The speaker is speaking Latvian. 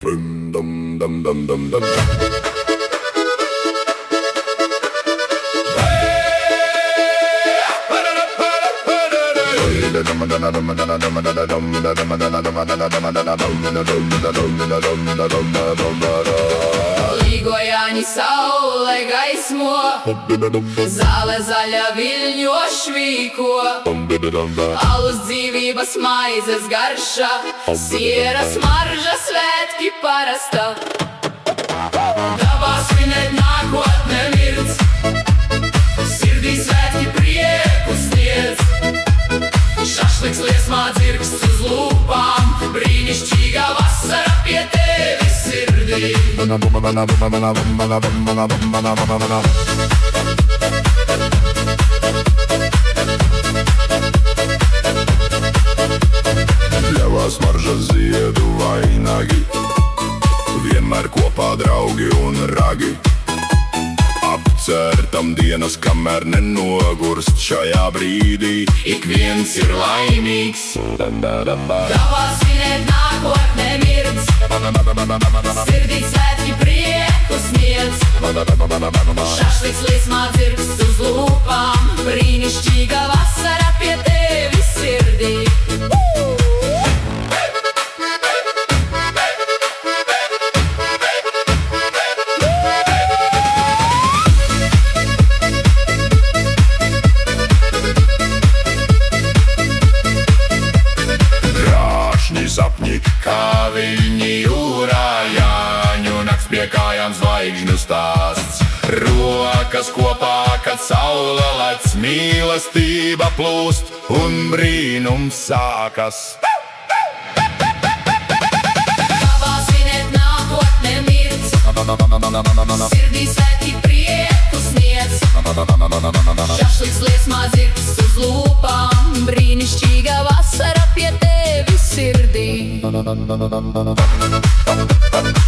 Dum dum dum dum dum dum. Lygoja saule gaismo, zāle zaļa viļņo švīko, alus dzīvības maizes garša, siera smarža svētki parasta. Dabā svinēt nākotne mirdz, sirdī svētki prieku sniedz. Šašliks liesmā dzirksts uz lūpām, brīnišķīgā vasara pie tevis sirdī. Pļavā smarža ziedu vainagi, vienmēr kopā draugi un ragi. Apcertam dienas, kamēr nenogurst šajā brīdī, ik viens ir laimīgs. Dabā svinēt nākotne mirdz, sirdī svētki prieku sniedz. Šašliks liesmā dzirksts uz lūpām, brīnišķīga vasara pie tevis sirdī. Sapņi kā viļņi jūrā, Jāņu nakts pie kājām zvaigžņu stāsts. Rokas kopā, kad saule lec, mīlestība plūst un brīnums sākas. Dabā svinēt nākotne mirdz, sirdī svētki prieku sniedz. Šašliks liesmā dzirksts uz lūpām, brīnišķīga vasara pie tevis sirdī.